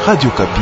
Radio Kapi.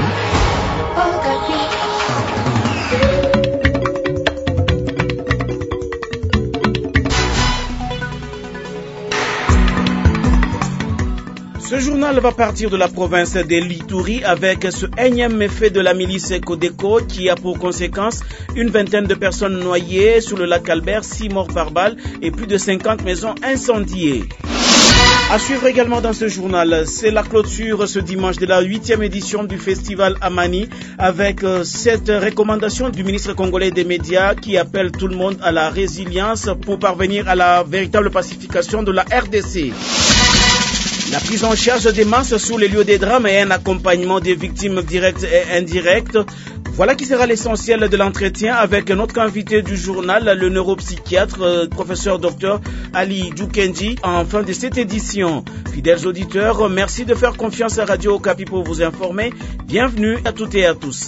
Ce journal va partir de la province de l'Ituri avec ce énième méfait de la milice Codeco qui a pour conséquence une vingtaine de personnes noyées sur le lac Albert, 6 morts par balle et plus de 50 maisons incendiées. À suivre également dans ce journal, c'est la clôture ce dimanche de la 8e édition du festival Amani avec cette recommandation du ministre congolais des médias qui appelle tout le monde à la résilience pour parvenir à la véritable pacification de la RDC. La prise en charge des masses sur les lieux des drames et un accompagnement des victimes directes et indirectes. Voilà qui sera l'essentiel de l'entretien avec notre invité du journal, le neuropsychiatre, professeur Dr Ali Djoukenji, en fin de cette édition. Fidèles auditeurs, merci de faire confiance à Radio Okapi pour vous informer. Bienvenue à toutes et à tous.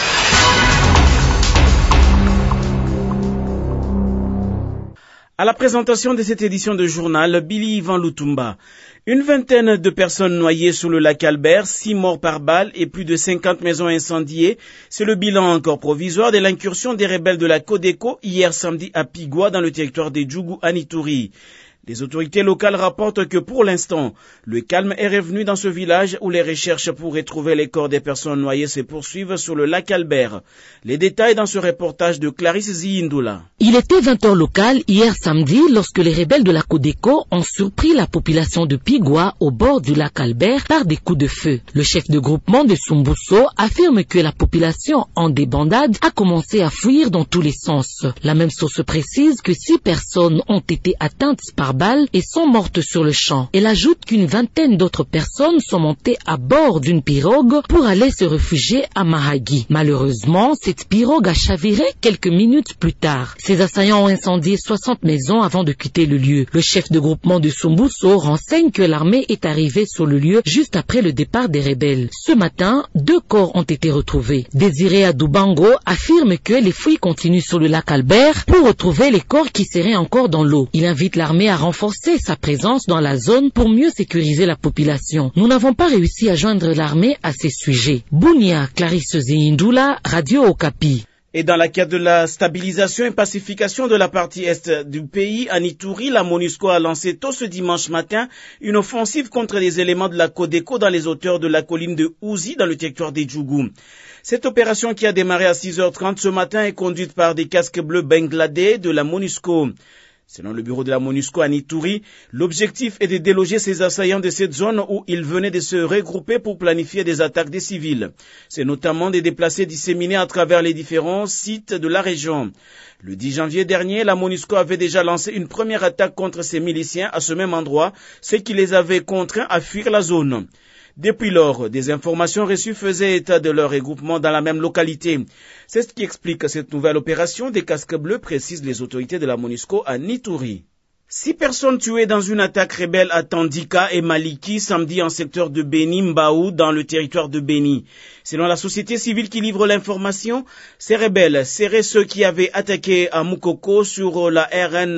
À la présentation de cette édition de journal, Billy Ivan Lutumba. Une vingtaine de personnes noyées sur le lac Albert, 6 morts par balle et plus de 50 maisons incendiées. C'est le bilan encore provisoire de l'incursion des rebelles de la Codeco hier samedi à Pigwa dans le territoire des Djougou à Ituri. Les autorités locales rapportent que pour l'instant, le calme est revenu dans ce village où les recherches pour retrouver les corps des personnes noyées se poursuivent sur le lac Albert. Les détails dans ce reportage de Clarisse Ziyindula. Il était 20h local hier samedi lorsque les rebelles de la Codeco ont surpris la population de Pigwa au bord du lac Albert par des coups de feu. Le chef de groupement de Sumbuso affirme que la population en débandade a commencé à fuir dans tous les sens. La même source précise que 6 personnes ont été atteintes par balles et sont mortes sur le champ. Elle ajoute qu'une vingtaine d'autres personnes sont montées à bord d'une pirogue pour aller se réfugier à Mahagi. Malheureusement, cette pirogue a chaviré quelques minutes plus tard. Ces assaillants ont incendié 60 maisons avant de quitter le lieu. Le chef de groupement de Sumbuso renseigne que l'armée est arrivée sur le lieu juste après le départ des rebelles. Ce matin, 2 corps ont été retrouvés. Désiré Adoubango affirme que les fouilles continuent sur le lac Albert pour retrouver les corps qui seraient encore dans l'eau. Il invite l'armée à renforcer sa présence dans la zone pour mieux sécuriser la population. Nous n'avons pas réussi à joindre l'armée à ces sujets. Bounia, Clarisse Ziyindula, Radio Okapi. Et dans la quête de la stabilisation et pacification de la partie est du pays, à Ituri, la MONUSCO a lancé tôt ce dimanche matin une offensive contre les éléments de la Codeco dans les hauteurs de la colline de Ouzi dans le territoire des Djougou. Cette opération qui a démarré à 6h30 ce matin est conduite par des casques bleus bangladais de la MONUSCO. Selon le bureau de la MONUSCO à Ituri, l'objectif est de déloger ces assaillants de cette zone où ils venaient de se regrouper pour planifier des attaques des civils. C'est notamment des déplacés disséminés à travers les différents sites de la région. Le 10 janvier dernier, la MONUSCO avait déjà lancé une première attaque contre ces miliciens à ce même endroit, ce qui les avait contraints à fuir la zone. Depuis lors, des informations reçues faisaient état de leur regroupement dans la même localité. C'est ce qui explique cette nouvelle opération des casques bleus, précisent les autorités de la MONUSCO à Ituri. 6 personnes tuées dans une attaque rebelle à Tandika et Maliki samedi en secteur de Beni Mbaou dans le territoire de Beni. Selon la société civile qui livre l'information, ces rebelles seraient ceux qui avaient attaqué à Moukoko sur la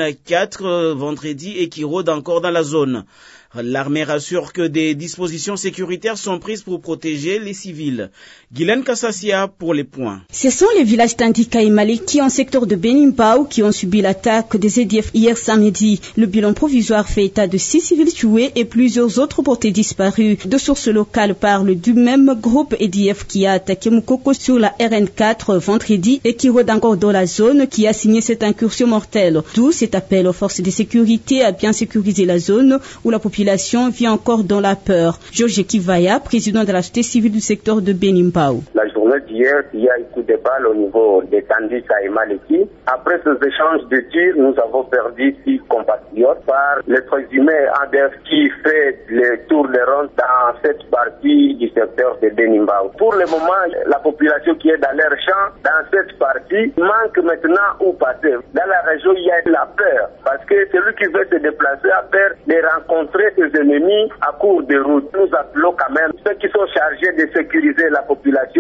RN4 vendredi et qui rôdent encore dans la zone. L'armée rassure que des dispositions sécuritaires sont prises pour protéger les civils. Guylaine Kassassia pour les points. Ce sont les villages Tandika et Maliki en secteur de Beni Mbao qui ont subi l'attaque des EDF hier samedi. Le bilan provisoire fait état de 6 civils tués et plusieurs autres portés disparus. Deux sources locales parlent du même groupe EDF qui a attaqué Moukoko sur la RN4 vendredi et qui rôde encore dans la zone qui a signé cette incursion mortelle. D'où cet appel aux forces de sécurité à bien sécuriser la zone où la population vit encore dans la peur. Georges Kivaya, président de la société civile du secteur de Beni Mbao. La journée d'hier, il y a eu coup de balle au niveau des Tandika et Maliki. Après ces échanges de tirs, nous avons perdu 6 compatriotes par le présumé ADF qui fait le tour de ronde dans cette partie du secteur de Beni Mbao. Pour le moment, la population qui est dans leur champ, dans cette partie, manque maintenant où passer. Dans la région, il y a la peur parce que celui qui veut se déplacer a peur de rencontrer ses ennemis à court de route. Nous appelons quand même ceux qui sont chargés de sécuriser la population et leurs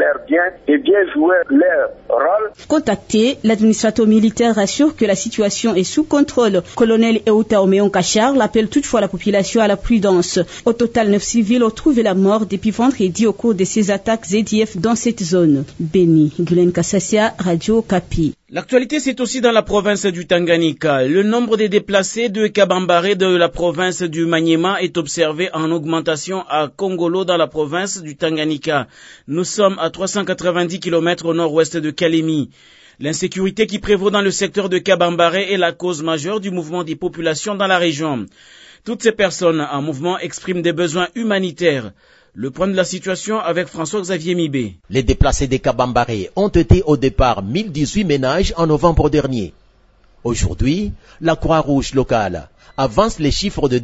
leur bien et bien jouer leur rôle. Contacté, l'administrateur militaire assure que la situation est sous contrôle. Colonel Euta Omeon Kachar l'appelle toutefois la population à la prudence. Au total, 9 civils ont trouvé la mort depuis vendredi au cours de ces attaques ZDF dans cette zone. Beni, Gulen Kassassia, Radio Kapi. L'actualité, c'est aussi dans la province du Tanganyika. Le nombre de déplacés de Kabambare de la province du Maniema est observé en augmentation à Kongolo dans la province du Tanganyika. Nous sommes à 390 km au nord-ouest de Kalemi. L'insécurité qui prévaut dans le secteur de Kabambare est la cause majeure du mouvement des populations dans la région. Toutes ces personnes en mouvement expriment des besoins humanitaires. Le point de la situation avec François-Xavier Mibé. Les déplacés des Kabambare ont été au départ 1018 ménages en novembre dernier. Aujourd'hui, la Croix-Rouge locale avance les chiffres de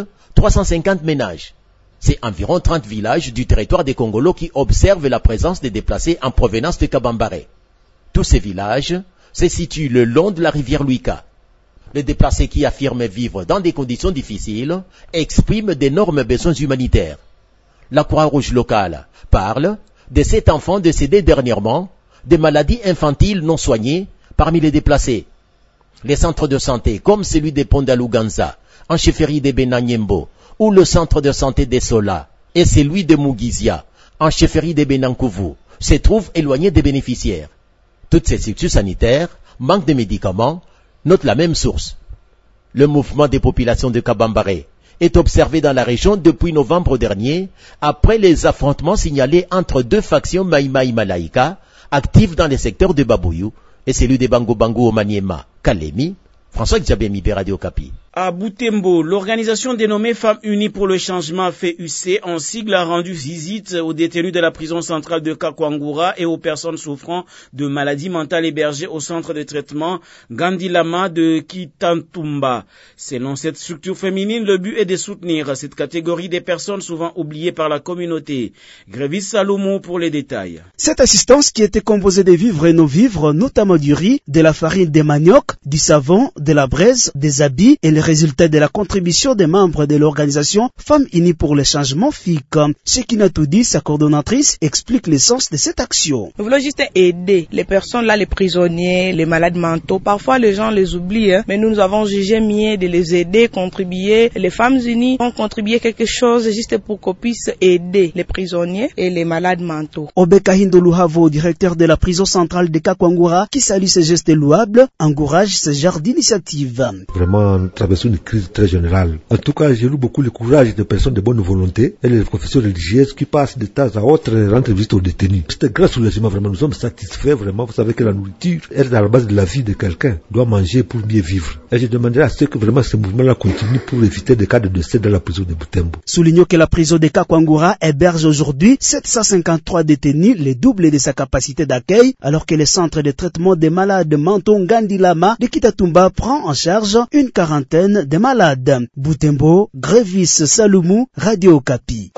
2350 ménages. C'est environ 30 villages du territoire des Congolo qui observent la présence des déplacés en provenance de Kabambare. Tous ces villages se situent le long de la rivière Luika. Les déplacés qui affirment vivre dans des conditions difficiles expriment d'énormes besoins humanitaires. La Croix-Rouge locale parle de 7 enfants décédés dernièrement, des maladies infantiles non soignées parmi les déplacés. Les centres de santé comme celui de Pondaluganza, en chefferie de Benanyembo, ou le centre de santé de Sola, et celui de Mugizia, en chefferie de Benankouvou, se trouvent éloignés des bénéficiaires. Toutes ces structures sanitaires manquent de médicaments, note la même source. Le mouvement des populations de Kabambare est observé dans la région depuis novembre dernier, après les affrontements signalés entre deux factions Maïmaï Malaïka, actives dans les secteurs de Babouyou, et celui de Bango Bango au Maniema, Kalemi. François-Xavier Mibé, Radio Kapi. À Butembo, l'organisation dénommée Femmes Unies pour le Changement FUC en sigle a rendu visite aux détenus de la prison centrale de Kakwangura et aux personnes souffrant de maladies mentales hébergées au centre de traitement Gandilama de Kitantumba. Selon cette structure féminine, le but est de soutenir cette catégorie des personnes souvent oubliées par la communauté. Grévis Salomon pour les détails. Cette assistance qui était composée de vivres et non-vivres, notamment du riz, de la farine de manioc, du savon, de la braise, des habits et les résultats de la contribution des membres de l'organisation Femmes Unies pour le Changement FIC. Shekina Toudi, sa coordonnatrice, explique l'essence de cette action. Nous voulons juste aider les personnes là, les prisonniers, les malades mentaux. Parfois les gens les oublient, mais nous avons jugé mieux de les aider, contribuer. Les Femmes Unies ont contribué quelque chose juste pour qu'on puisse aider les prisonniers et les malades mentaux. Obeka Hindoluhavo, directeur de la prison centrale de Kakwangura, qui salue ces gestes louables, encourage ce genre d'initiative. Vraiment, nous traversons une crise très générale. En tout cas, j'ai lu beaucoup le courage des personnes de bonne volonté et les professeurs religieuses qui passent de temps à autre et rendent visite aux détenus. C'est un grand soulagement, vraiment. Nous sommes satisfaits, vraiment. Vous savez que la nourriture est à la base de la vie de quelqu'un. Il doit manger pour mieux vivre. Et je demanderai à ceux que vraiment ce mouvement-là continue pour éviter des cas de décès dans la prison de Butembo. Soulignons que la prison de Kakwangura héberge aujourd'hui 753 détenus, le double de sa capacité d'accueil, alors que le centre de traitement des malades mentaux Gandilama de Kitatumba prend en charge une quarantaine de malades. Butembo, Grévis Saloumou, Radio Kapi.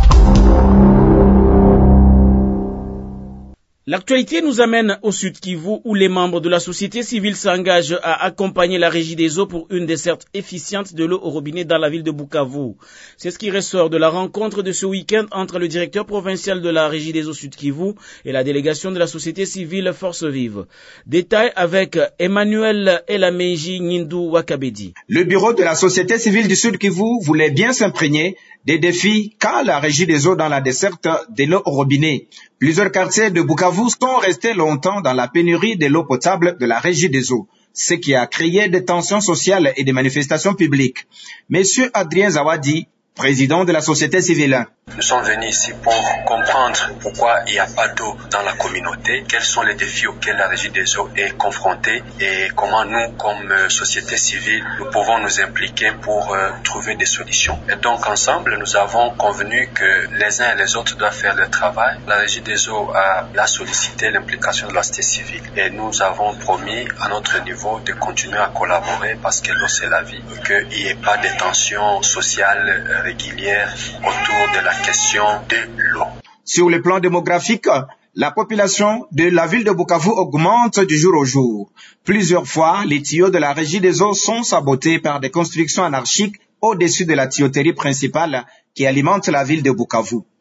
L'actualité nous amène au Sud Kivu où les membres de la société civile s'engagent à accompagner la Régie des eaux pour une desserte efficiente de l'eau au robinet dans la ville de Bukavu. C'est ce qui ressort de la rencontre de ce week-end entre le directeur provincial de la Régie des eaux Sud Kivu et la délégation de la société civile Force Vive. Détail avec Emmanuel Elameji Nindu Wakabedi. Le bureau de la société civile du Sud Kivu voulait bien s'imprégner des défis qu'a la Régie des eaux dans la desserte de l'eau au robinet. Plusieurs quartiers de Bukavu sont restés longtemps dans la pénurie de l'eau potable de la Régie des eaux, ce qui a créé des tensions sociales et des manifestations publiques. Monsieur Adrien Zawadi, président de la société civile. Nous sommes venus ici pour comprendre pourquoi il n'y a pas d'eau dans la communauté, quels sont les défis auxquels la Régie des eaux est confrontée et comment nous, comme société civile, nous pouvons nous impliquer pour trouver des solutions. Et donc ensemble, nous avons convenu que les uns et les autres doivent faire le travail. La Régie des eaux a sollicité l'implication de la société civile et nous avons promis à notre niveau de continuer à collaborer parce que l'eau c'est la vie, qu'il n'y ait pas de tensions sociales régulières autour de la question de l'eau. Sur le plan démographique, la population de la ville de Bukavu augmente du jour au jour. Plusieurs fois, les tuyaux de la Régie des eaux sont sabotés par des constructions anarchiques au-dessus de la tuyauterie principale qui alimente la ville de Bukavu.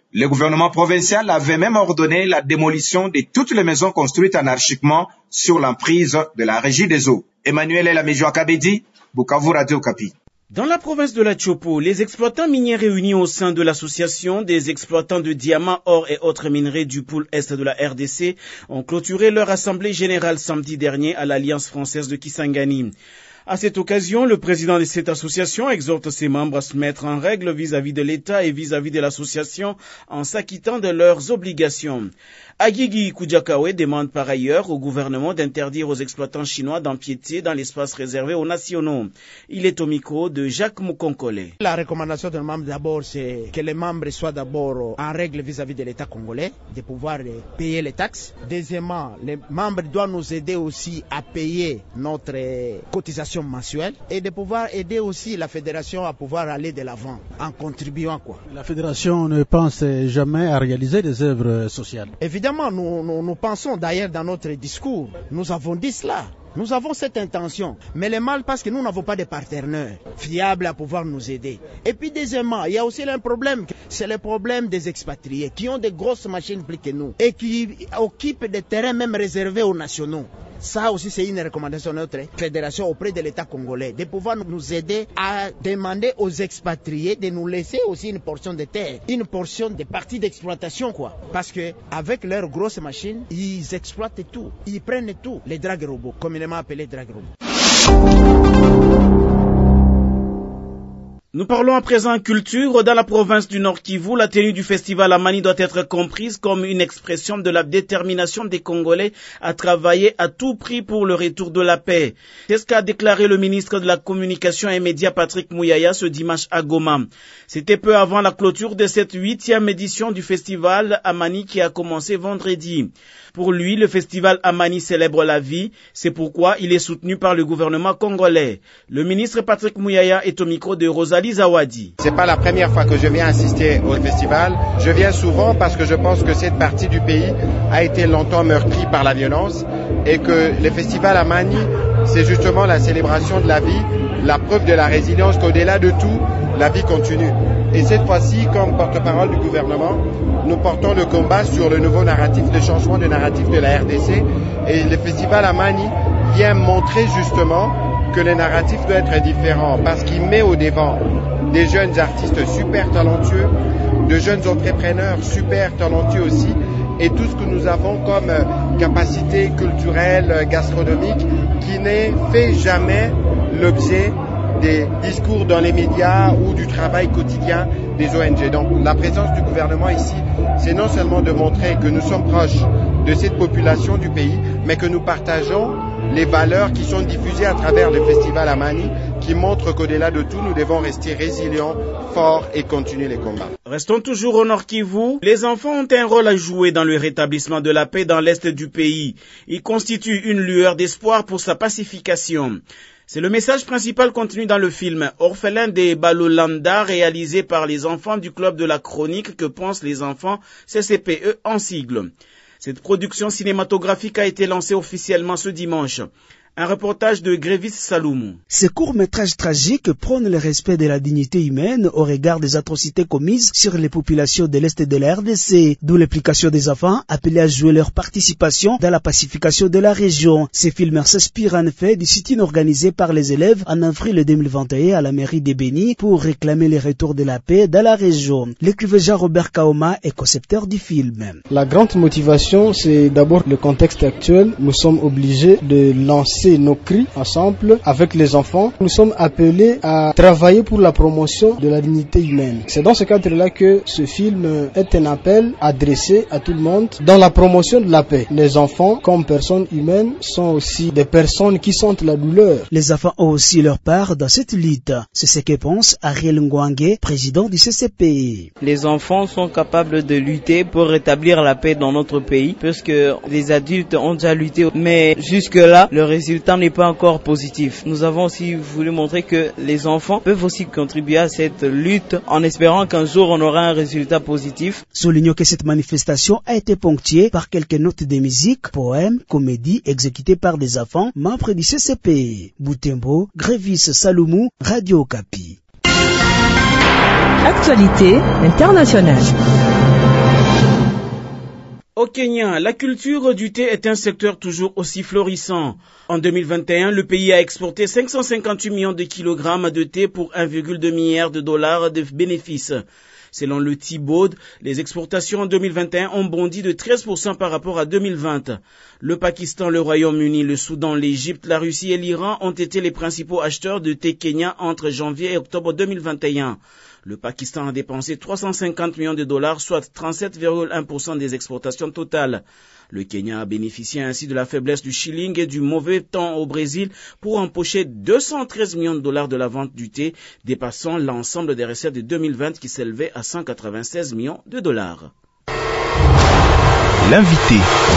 Le gouvernement provincial avait même ordonné la démolition de toutes les maisons construites anarchiquement sur l'emprise de la Régie des eaux. Emmanuel Elamijo Kabedi, Bukavu Radio Okapi. Dans la province de la Chopo, les exploitants miniers réunis au sein de l'association des exploitants de diamants, or et autres minerais du pôle Est de la RDC ont clôturé leur assemblée générale samedi dernier à l'Alliance française de Kisangani. À cette occasion, le président de cette association exhorte ses membres à se mettre en règle vis-à-vis de l'État et vis-à-vis de l'association en s'acquittant de leurs obligations. Agigi Kudjakawe demande par ailleurs au gouvernement d'interdire aux exploitants chinois d'empiéter dans l'espace réservé aux nationaux. Il est au micro de Jacques Mukonkole. La recommandation des membres d'abord, c'est que les membres soient d'abord en règle vis-à-vis de l'État congolais, de pouvoir payer les taxes. Deuxièmement, les membres doivent nous aider aussi à payer notre cotisation mensuelle et de pouvoir aider aussi la fédération à pouvoir aller de l'avant en contribuant. La fédération ne pense jamais à réaliser des œuvres sociales. Évidemment, nous pensons d'ailleurs dans notre discours, nous avons dit cela. Nous avons cette intention, mais le mal parce que nous n'avons pas de partenaires fiables à pouvoir nous aider. Et puis deuxièmement, il y a aussi un problème, c'est le problème des expatriés qui ont de grosses machines plus que nous et qui occupent des terrains même réservés aux nationaux. Ça aussi, c'est une recommandation de notre fédération auprès de l'État congolais, de pouvoir nous aider à demander aux expatriés de nous laisser aussi une portion de terre, une portion de parties d'exploitation, Parce que avec leurs grosses machines, ils exploitent tout, ils prennent tout, les drag robots, communément appelés drag robots. Nous parlons à présent culture. Dans la province du Nord Kivu, la tenue du festival Amani doit être comprise comme une expression de la détermination des Congolais à travailler à tout prix pour le retour de la paix. C'est ce qu'a déclaré le ministre de la Communication et Médias Patrick Mouyaya ce dimanche à Goma. C'était peu avant la clôture de cette 8e édition du festival Amani qui a commencé vendredi. Pour lui, le festival Amani célèbre la vie. C'est pourquoi il est soutenu par le gouvernement congolais. Le ministre Patrick Mouyaya est au micro de Rosalie Zawadi. C'est pas la première fois que je viens assister au festival. Je viens souvent parce que je pense que cette partie du pays a été longtemps meurtrie par la violence et que le festival Amani, c'est justement la célébration de la vie, la preuve de la résilience qu'au-delà de tout, la vie continue. Et cette fois-ci, comme porte-parole du gouvernement, nous portons le combat sur le nouveau narratif, le changement de narratif de la RDC. Et le festival Amani vient montrer justement que le narratif doit être différent parce qu'il met au devant des jeunes artistes super talentueux, de jeunes entrepreneurs super talentueux aussi, et tout ce que nous avons comme capacité culturelle, gastronomique, qui n'est fait jamais l'objet des discours dans les médias ou du travail quotidien des ONG. Donc la présence du gouvernement ici, c'est non seulement de montrer que nous sommes proches de cette population du pays, mais que nous partageons les valeurs qui sont diffusées à travers le festival Amani, qui montrent qu'au-delà de tout, nous devons rester résilients, forts et continuer les combats. Restons toujours au Nord Kivu. Les enfants ont un rôle à jouer dans le rétablissement de la paix dans l'Est du pays. Ils constituent une lueur d'espoir pour sa pacification. C'est le message principal contenu dans le film Orphelin des Balolanda, réalisé par les enfants du club de la chronique que pensent les enfants, CCPE en sigle. Cette production cinématographique a été lancée officiellement ce dimanche. Un reportage de Grévis Saloumou. Ce court-métrage tragique prône le respect de la dignité humaine au regard des atrocités commises sur les populations de l'Est de la RDC, d'où l'implication des enfants appelés à jouer leur participation dans la pacification de la région. Ces films s'inspirent en effet du sit-in organisé par les élèves en avril 2021 à la mairie de Béni pour réclamer le retour de la paix dans la région. L'écrivain Jean-Robert Kaoma est concepteur du film. La grande motivation, c'est d'abord le contexte actuel. Nous sommes obligés de lancer nos cris ensemble avec les enfants. Nous sommes appelés à travailler pour la promotion de la dignité humaine. C'est dans ce cadre-là que ce film est un appel adressé à tout le monde dans la promotion de la paix. Les enfants, comme personnes humaines, sont aussi des personnes qui sentent la douleur. Les enfants ont aussi leur part dans cette lutte. C'est ce que pense Ariel Ngwangue, président du CCP. Les enfants sont capables de lutter pour rétablir la paix dans notre pays, puisque les adultes ont déjà lutté, mais jusque-là, le résultat n'est pas encore positif. Nous avons aussi voulu montrer que les enfants peuvent aussi contribuer à cette lutte en espérant qu'un jour on aura un résultat positif. Soulignons que cette manifestation a été ponctuée par quelques notes de musique, poèmes, comédies exécutées par des enfants membres du CCP. Boutembo, Grévis Saloumou, Radio Okapi. Actualité internationale. Au Kenya, la culture du thé est un secteur toujours aussi florissant. En 2021, le pays a exporté 558 millions de kilogrammes de thé pour 1,2 milliard de dollars de bénéfices. Selon le T-Board, les exportations en 2021 ont bondi de 13% par rapport à 2020. Le Pakistan, le Royaume-Uni, le Soudan, l'Égypte, la Russie et l'Iran ont été les principaux acheteurs de thé kenyan entre janvier et octobre 2021. Le Pakistan a dépensé 350 millions de dollars, soit 37,1% des exportations totales. Le Kenya a bénéficié ainsi de la faiblesse du shilling et du mauvais temps au Brésil pour empocher 213 millions de dollars de la vente du thé, dépassant l'ensemble des recettes de 2020 qui s'élevaient à 196 millions de dollars. L'invité.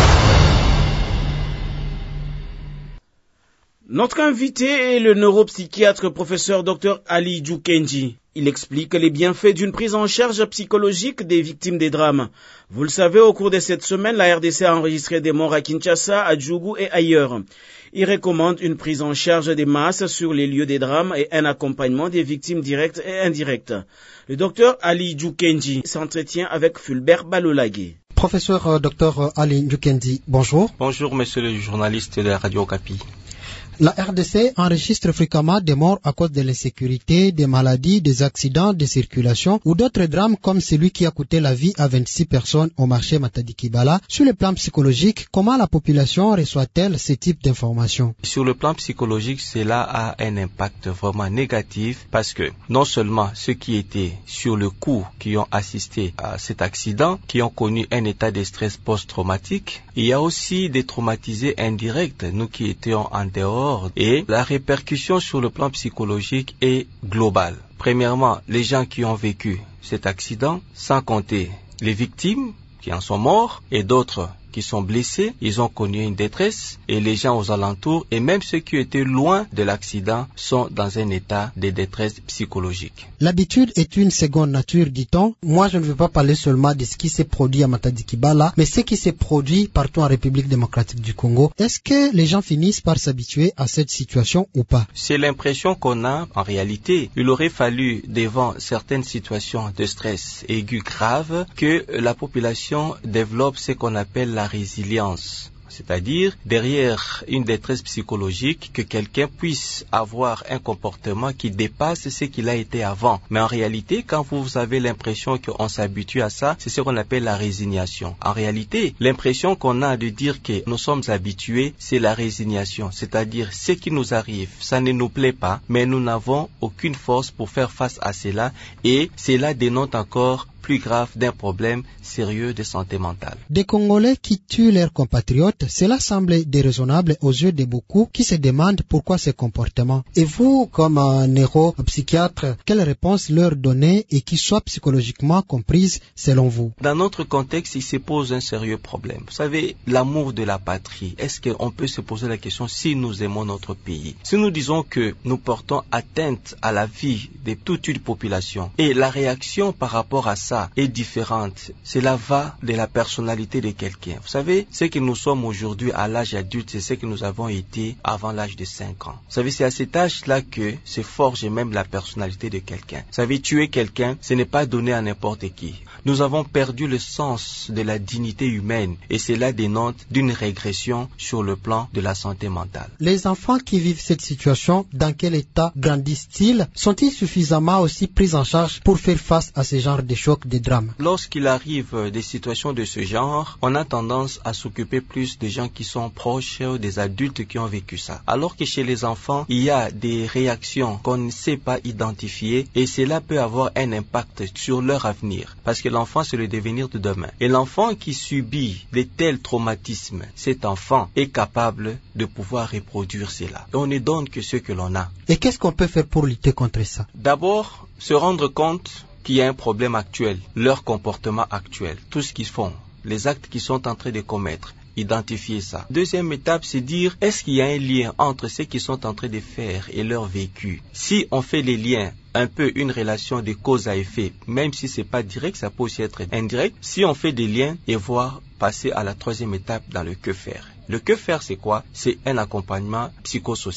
Notre invité est le neuropsychiatre professeur Dr Ali Djoukenji. Il explique les bienfaits d'une prise en charge psychologique des victimes des drames. Vous le savez, au cours de cette semaine, la RDC a enregistré des morts à Kinshasa, à Djougou et ailleurs. Il recommande une prise en charge des masses sur les lieux des drames et un accompagnement des victimes directes et indirectes. Le docteur Ali Djoukenji s'entretient avec Fulbert Balolagé. Professeur Dr Ali Djoukenji, bonjour. Bonjour, monsieur le journaliste de la Radio Okapi. La RDC enregistre fréquemment des morts à cause de l'insécurité, des maladies, des accidents de circulation ou d'autres drames comme celui qui a coûté la vie à 26 personnes au marché Matadi-Kibala. Sur le plan psychologique, comment la population reçoit-elle ce type d'informations? Sur le plan psychologique, cela a un impact vraiment négatif parce que non seulement ceux qui étaient sur le coup, qui ont assisté à cet accident, qui ont connu un état de stress post-traumatique, il y a aussi des traumatisés indirects, nous qui étions en dehors. Et la répercussion sur le plan psychologique est globale. Premièrement, les gens qui ont vécu cet accident, sans compter les victimes qui en sont morts et d'autres qui sont blessés, ils ont connu une détresse et les gens aux alentours et même ceux qui étaient loin de l'accident sont dans un état de détresse psychologique. L'habitude est une seconde nature, dit-on. Moi, je ne veux pas parler seulement de ce qui s'est produit à Matadi-Kibala, mais ce qui s'est produit partout en République démocratique du Congo. Est-ce que les gens finissent par s'habituer à cette situation ou pas? C'est l'impression qu'on a. En réalité, il aurait fallu, devant certaines situations de stress aigu grave, que la population développe ce qu'on appelle la résilience, c'est-à-dire derrière une détresse psychologique que quelqu'un puisse avoir un comportement qui dépasse ce qu'il a été avant. Mais en réalité, quand vous avez l'impression qu'on s'habitue à ça, c'est ce qu'on appelle la résignation. En réalité, l'impression qu'on a de dire que nous sommes habitués, c'est la résignation, c'est-à-dire ce qui nous arrive, ça ne nous plaît pas, mais nous n'avons aucune force pour faire face à cela et cela dénote encore plus grave d'un problème sérieux de santé mentale. Des Congolais qui tuent leurs compatriotes, cela semble déraisonnable aux yeux de beaucoup qui se demandent pourquoi ces comportements. Et vous, comme un neuropsychiatre, quelle réponse leur donner et qui soit psychologiquement comprise selon vous? Dans notre contexte, il se pose un sérieux problème. Vous savez, l'amour de la patrie, est-ce qu'on peut se poser la question si nous aimons notre pays? Si nous disons que nous portons atteinte à la vie de toute une population et la réaction par rapport à ça est différente. Cela va de la personnalité de quelqu'un. Vous savez, ce que nous sommes aujourd'hui à l'âge adulte, c'est ce que nous avons été avant l'âge de 5 ans. Vous savez, c'est à cet âge-là que se forge même la personnalité de quelqu'un. Vous savez, tuer quelqu'un, ce n'est pas donné à n'importe qui. Nous avons perdu le sens de la dignité humaine et cela dénote d'une régression sur le plan de la santé mentale. Les enfants qui vivent cette situation, dans quel état grandissent-ils? Sont-ils suffisamment aussi pris en charge pour faire face à ce genre de chocs, de drames? Lorsqu'il arrive des situations de ce genre, on a tendance à s'occuper plus des gens qui sont proches, des adultes qui ont vécu ça. Alors que chez les enfants, il y a des réactions qu'on ne sait pas identifier et cela peut avoir un impact sur leur avenir. Parce que l'enfant, c'est le devenir de demain. Et l'enfant qui subit de tels traumatismes, cet enfant est capable de pouvoir reproduire cela. Et on ne donne que ce que l'on a. Et qu'est-ce qu'on peut faire pour lutter contre ça? D'abord, se rendre compte qu'il y a un problème actuel, leur comportement actuel, tout ce qu'ils font, les actes qu'ils sont en train de commettre. Identifier ça. Deuxième étape, c'est dire, est-ce qu'il y a un lien entre ce qu'ils sont en train de faire et leur vécu? Si on fait les liens, un peu une relation de cause à effet, même si c'est pas direct, ça peut aussi être indirect. Si on fait des liens et voir passer à la troisième étape dans le que faire. Le que faire, c'est quoi? C'est un accompagnement psychosocial.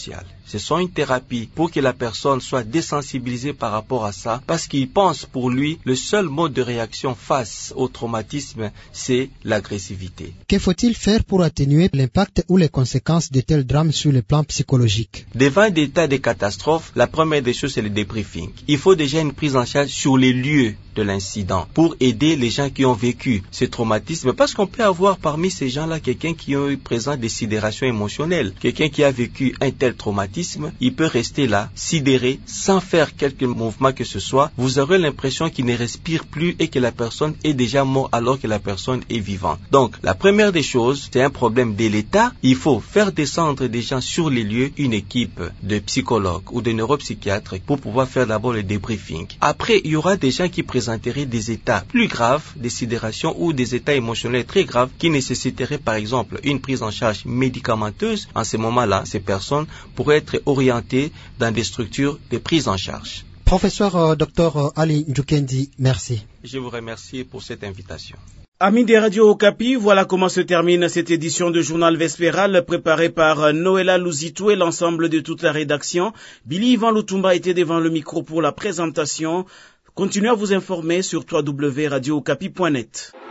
Ce sont une thérapie pour que la personne soit désensibilisée par rapport à ça, parce qu'il pense pour lui, le seul mode de réaction face au traumatisme, c'est l'agressivité. Que faut-il faire pour atténuer l'impact ou les conséquences de tels drames sur le plan psychologique? Devant des tas de catastrophes, la première des choses, c'est le débriefing. Il faut déjà une prise en charge sur les lieux de l'incident pour aider les gens qui ont vécu ce traumatisme, parce qu'on peut avoir parmi ces gens-là quelqu'un qui a eu présent des sidérations émotionnelles. Quelqu'un qui a vécu un tel traumatisme, il peut rester là, sidéré, sans faire quelque mouvement que ce soit. Vous aurez l'impression qu'il ne respire plus et que la personne est déjà morte alors que la personne est vivante. Donc, la première des choses, c'est un problème de l'État. Il faut faire descendre des gens sur les lieux, une équipe de psychologues ou de neuropsychiatres pour pouvoir faire d'abord le débriefing. Après, il y aura des gens qui présenteraient des états plus graves, des sidérations ou des états émotionnels très graves qui nécessiteraient par exemple une prise en charge médicamenteuse. En ce moment-là, ces personnes pourraient être orientées dans des structures de prise en charge. Professeur Dr Ali Njukendi, merci. Je vous remercie pour cette invitation. Amis des radios Okapi, voilà comment se termine cette édition de Journal Vespéral préparée par Noëlla Louzitou et l'ensemble de toute la rédaction. Billy Ivan Lutumba était devant le micro pour la présentation. Continuez à vous informer sur www.radiookapi.net.